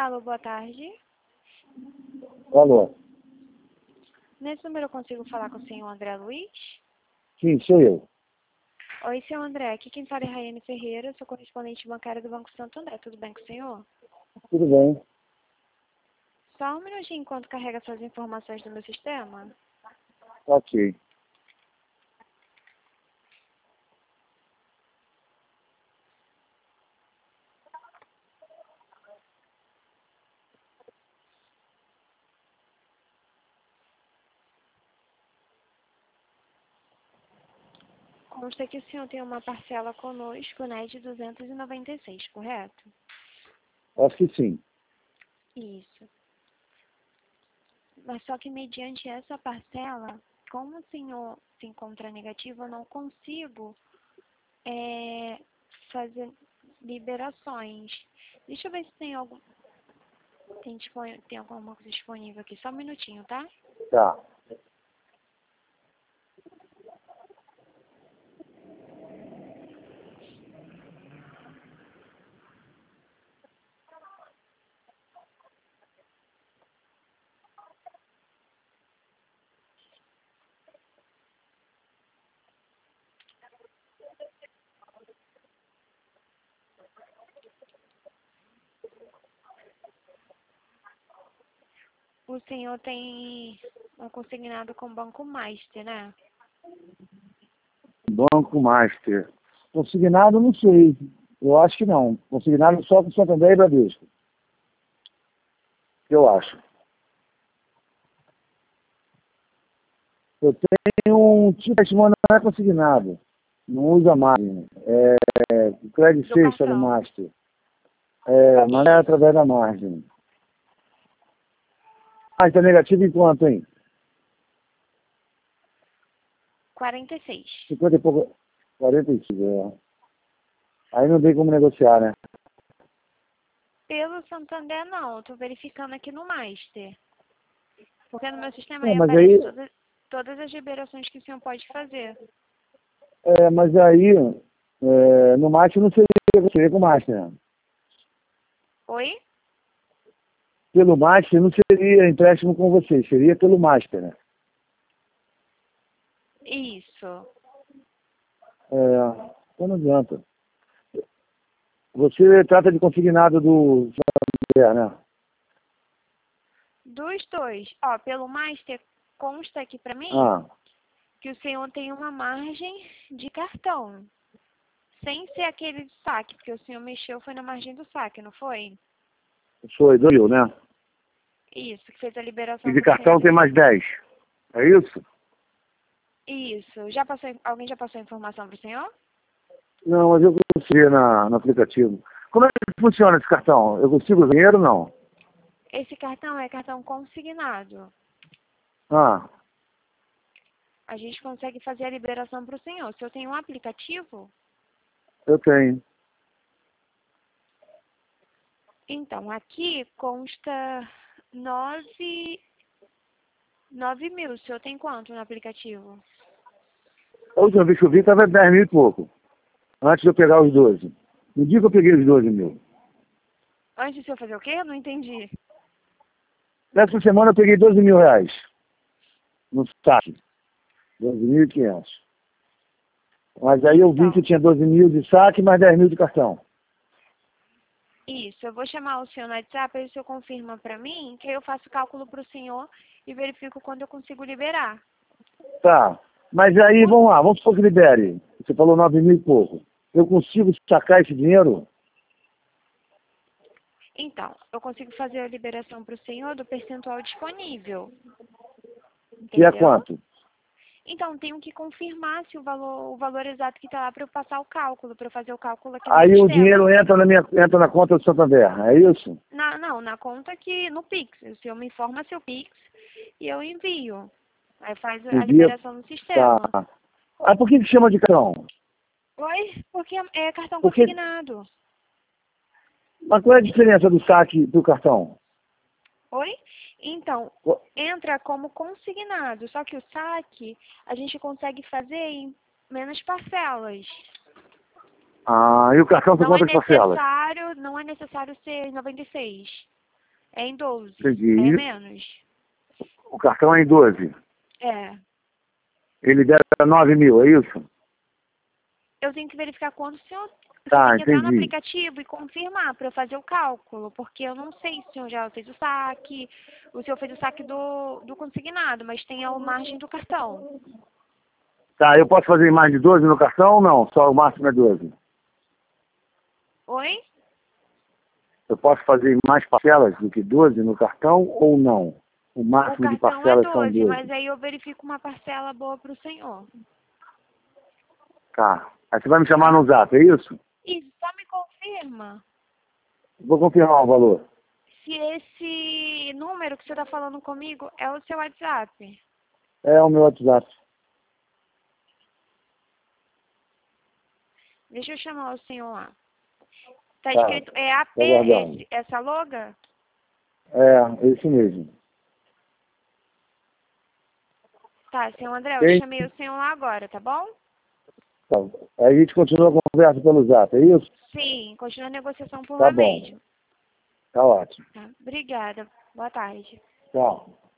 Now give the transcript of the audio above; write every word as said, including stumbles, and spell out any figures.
Alô, boa tarde. Alô? Nesse número eu consigo falar com o senhor André Luiz? Sim, sou eu. Oi, senhor André. Aqui quem fala é Raiane Ferreira, sou correspondente bancária do Banco Santo André. Tudo bem com o senhor? Tudo bem. Só um minutinho enquanto carrega suas informações do meu sistema. Ok. Consta que o senhor tem uma parcela conosco, né, de duzentos e noventa e seis, correto? Acho que sim. Isso. Mas só que mediante essa parcela, como o senhor se encontra negativo, eu não consigo é, fazer liberações. Deixa eu ver se tem algum tem, dispon- tem alguma coisa disponível aqui. Só um minutinho, tá? Tá. O senhor tem um consignado com o Banco Master, né? Banco Master. Consignado, não sei. Eu acho que não. Consignado só com Santander e Bradesco. Eu acho. Eu tenho um tipo de não é consignado. Não usa margem. É Credit Do Sexta do cartão. Master. É, mas é através da margem. Ah, está negativo em quanto, hein? quarenta e seis. cinquenta e pouco. quarenta e cinco, é. Aí não tem como negociar, né? Pelo Santander, não. Eu tô verificando aqui no Master. Porque no meu sistema É, aí mas aparece aí, todas, todas as liberações que o senhor pode fazer. é, mas aí é, no Master não seria, seria com o Master, né? Oi? Pelo Master não seria empréstimo com vocês, seria pelo Master, né? Isso. É, então não adianta. Você trata de consignado do Santander, né? Dos dois. Ó, pelo Master, consta aqui pra mim Ah, que o senhor tem uma margem de cartão. Sem ser aquele de saque, porque o senhor mexeu foi na margem do saque, não foi? foi dois mil, né? Isso, que fez a E liberação de pro senhor cartão do... tem mais dez. É isso? Isso. Já passou, alguém já passou a informação pro senhor? Não, mas eu consegui na, no aplicativo. Como é que funciona esse cartão? Eu consigo dinheiro ou não? Esse cartão é cartão consignado. Ah, A gente consegue fazer a liberação pro senhor. O senhor tem um aplicativo? eu tenho. Então, aqui consta nove, nove mil. O senhor tem quanto no aplicativo? A última vez que eu vi estava dez mil e pouco. Antes de eu pegar os doze. No dia que eu peguei os doze mil. Antes de o senhor fazer o quê? Eu não entendi. Nessa semana eu peguei doze mil reais. No saque. doze mil e quinhentos. Mas aí eu vi que Então, tinha doze mil de saque mais dez mil de cartão. isso. Eu vou chamar o senhor no WhatsApp, aí o senhor confirma pra mim, que aí eu faço o cálculo pro senhor e verifico quando eu consigo liberar. Tá. Mas aí, O- vamos lá, vamos supor que libere. Você falou nove mil e pouco. Eu consigo sacar esse dinheiro? Então, eu consigo fazer a liberação pro senhor do percentual disponível. E é Entendeu? quanto? Então, tenho que confirmar se o valor, o valor exato que está lá para eu passar o cálculo, para eu fazer o cálculo aqui no Aí o dinheiro sistema. entra na minha entra na conta do Santander, é isso? Na, não, na conta que, no Pix. O senhor me informa seu Pix e eu envio. Aí faz a Envia. liberação no Tá. sistema. Ah, por que que chama de cartão? Oi? Porque é cartão Porque, consignado. mas qual é a diferença do saque do cartão? Oi? Então, entra como consignado, só que o saque a gente consegue fazer em menos parcelas. Ah, e o cartão tem Não é quantas parcelas? necessário, não é necessário ser noventa e seis. É em doze. Entendi. É E menos. o cartão é em doze. É. Ele deve nove mil, é isso? Eu tenho que verificar quando o senhor... Você Tá, tem que entrar no entendi. aplicativo e confirmar para eu fazer o cálculo, porque eu não sei se o senhor já fez o saque, o senhor fez o saque do, do consignado, mas tem a margem do cartão. Tá, eu posso fazer mais de doze no cartão ou não? Só o máximo é doze. Oi? Eu posso fazer mais parcelas do que doze no cartão ou não? O O máximo de cartão é parcelas são doze, mas doze. aí eu verifico uma parcela boa para o senhor. Tá. Aí você vai me chamar Tá? no zap, é isso? E só me confirma Vou confirmar o valor. se esse número que você está falando comigo é o seu WhatsApp. É o meu WhatsApp. Deixa eu chamar o senhor lá. Tá Tá. escrito, é A P Tô aguardando. S, essa loga? É, esse mesmo. Tá, senhor André, eu Quem? chamei o senhor lá agora, tá bom? Tá. Aí a gente continua a conversa pelo zap, é isso? Sim, continua a negociação por Tá lá bom. mesmo. Tá ótimo. Tá, obrigada. Boa tarde. Tchau.